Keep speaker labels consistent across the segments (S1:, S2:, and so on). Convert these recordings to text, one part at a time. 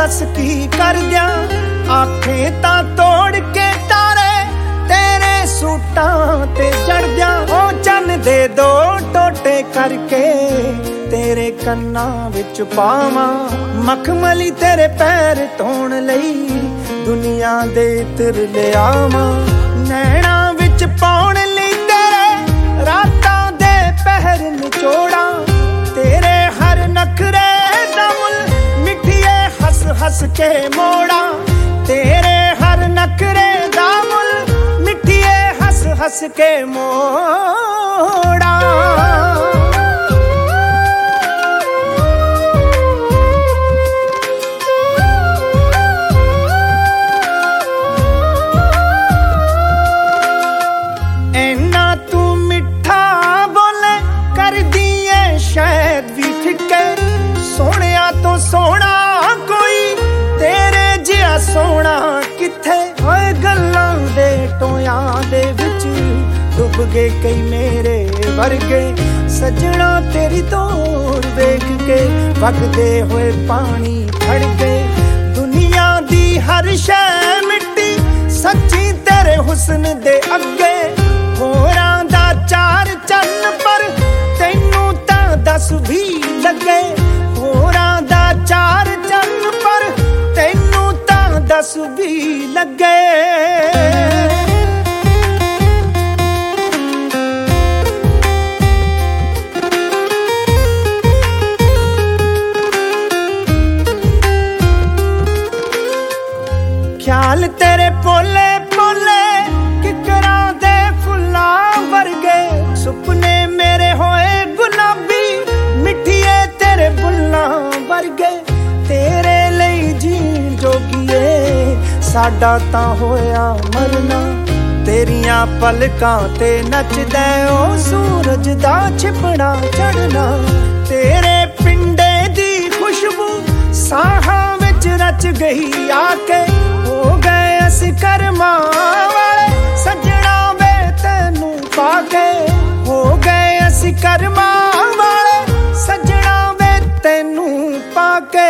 S1: दस की कर दिया आखें तां तोड़ के तारे तेरे सूटां ते चढ़ दिया ओ चन दे दो टोटे करके तेरे कन्नां विच पावां मखमली तेरे पैर धोण लई दुनिया दे इत्र ले आवां नैना विच पाउण लई तेरे रातां दे पहर निचोड़ा तेरे हर नखरे दा मुल मिठिए हस हस के मोड़ा तेरे हर नखरे दा मुल मिठिए हस हस के मोड़ा सोना कोई तेरे जिहा सोना किथे होए गल्लां दे टोयां दे विच डुब गए कई मेरे वर्गे सजना तेरी तोड़ वेख के वगदे होए पानी खड़ गए दुनिया दी हर शै मिट्टी सच्ची तेरे हुस्न दे अगे होरां दा चार चन्न पर तैनू तां दस भी लगे होरां दा चार चन्न पर तैनू तां दस भी लगे ख्याल तेरे पोले पोले किकरां दे फुल्लां वर्गे सुपने मेरे होए गुलाबी मिठिए तेरे बुल्लां वर्गे तेरे लई जीण जोगीए साडा तां होया मरना तेरियां पलकां ते नचदा ओ सूरज दा छिपड़ा चढ़ना तेरे पिंडे दी खुशबू साहां विच रच गई आके हो गए असीं करमां वाले सजना वे तैनू पाके हो गए असीं करमां वाले सजना वे तैनू पाके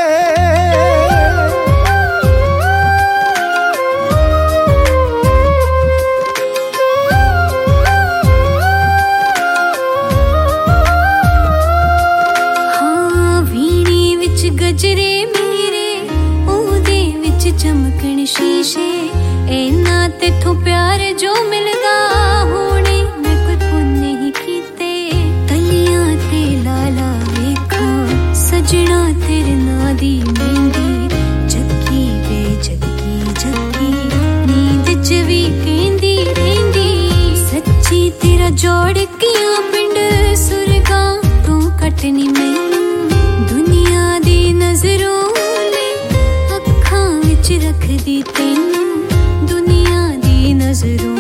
S2: हाँ वीणे विच गजरे मेरे ओहदे विच चमकण शीशे इन्ना तेथों प्यार जो मिलदा होणे मैं कोई पुण्य ही कीते कलियां ते लाला वेखा सजना तेरे नां दी मेहंदी जग्गी वे जग्गी जग्गी नींद च भी कहंदी रहिंदी सच्ची तेरा जोड़ किया पिंड सुरगां तू कटनी मैनू दुनिया दी नजरों ने अखां विच रख दी तैनू दुनिया दी नजरों